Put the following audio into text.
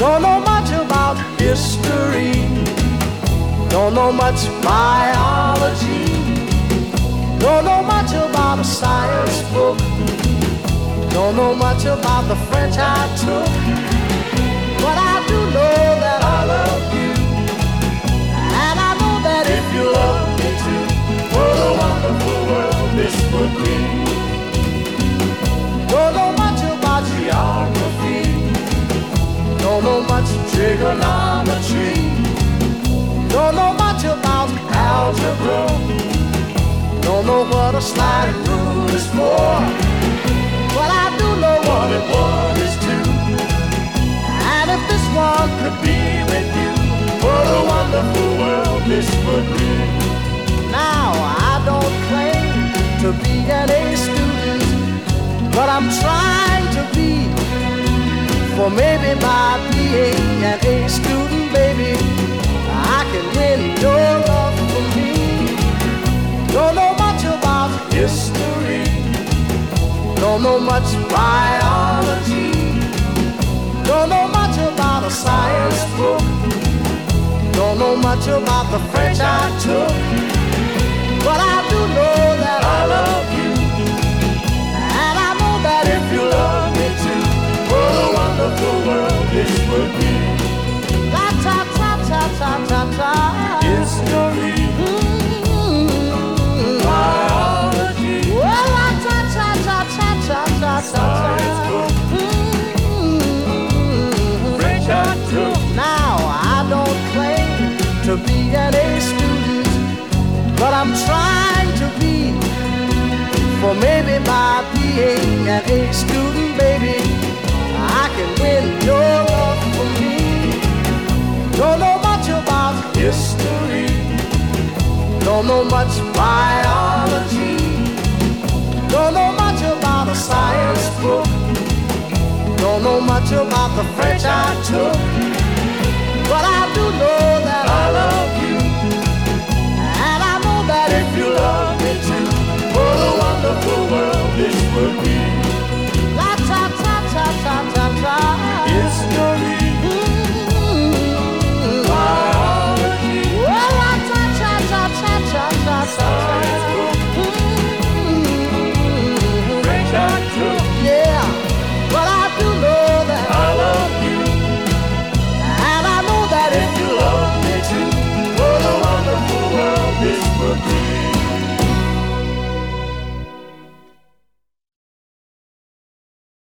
Don't know much about history. Don't know much biology. Don't know much about a science book. Don't know much about the French I took. But I do know that I love you. And I know that if you love me too, what a wonderful world this would be. Don't know much about geography. Don't know much trigonometry. Don't know much about algebra. Don't know what a sliding rule is for. But I do know 1 and 1 is 2. And if this one could be with you, what a wonderful world this would be. Now I don't claim to be an A student, but I'm trying to be. For maybe by being an A student, baby, I can win your love for me. Don't know much about history. Don't know much biology. Don't know much about a science book. Don't know much about the French I took. But I do know that I love you. And I know that if you love me too, what a wonderful world this would be. La ta ta ta ta ta ta. History. Biology. Well, la ta ta ta ta ta ta ta. Science book. French I took. Now I don't claim to be an A student, but I'm trying to be. For maybe by being an A student, baby, I can win your love for me. Don't know much about history. Don't know much biology. Don't know much about a science book. Don't know much about the French I took. But I do know